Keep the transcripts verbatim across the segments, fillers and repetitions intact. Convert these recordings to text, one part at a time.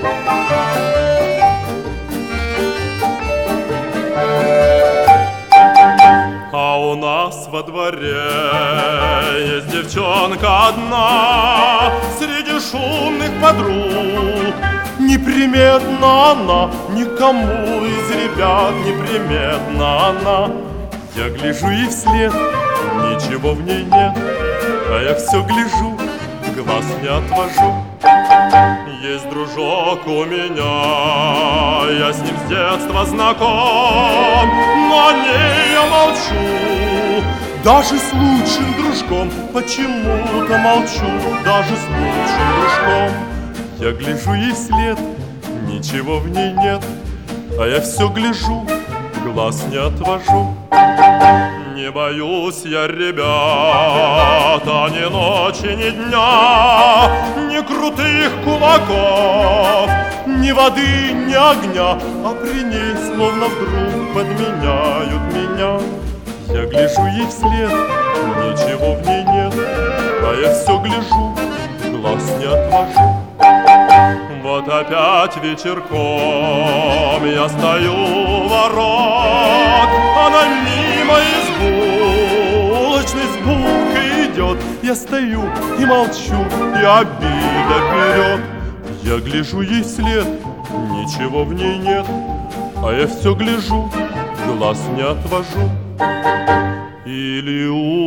А у нас во дворе есть девчонка одна среди шумных подруг. Неприметна она, никому из ребят неприметна она. Я гляжу ей вслед, ничего в ней нет, а я все гляжу, глаз не отвожу. Есть дружок у меня, я с ним с детства знаком, но о ней я молчу. Даже с лучшим дружком почему-то молчу, даже с лучшим дружком. Я гляжу ей вслед, ничего в ней нет, а я все гляжу, глаз не отвожу. Не боюсь я, ребята, ни ночи, ни дня, ни крутых кулаков, ни воды, ни огня, а при ней словно вдруг подменяют меня. Я гляжу ей вслед, ничего в ней нет, а я все гляжу, глаз не отвожу. Вот опять вечерком я стою у ворот, она мимо из булочной с булкой идет. Я стою и молчу, и обида берет. Я гляжу ей вслед, ничего в ней нет, а я все гляжу, глаз не отвожу. Или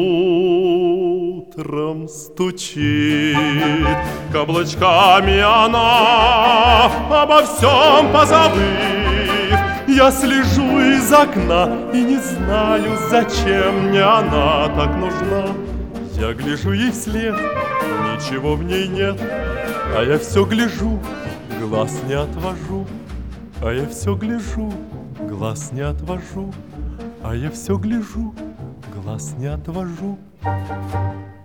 утром стучит каблучками она, обо всем позабыв. Я слежу из окна и не знаю, зачем мне она так нужна. Я гляжу ей вслед, ничего в ней нет, а я все гляжу, глаз не отвожу. А я все гляжу, глаз не отвожу. А я все гляжу, глаз не отвожу.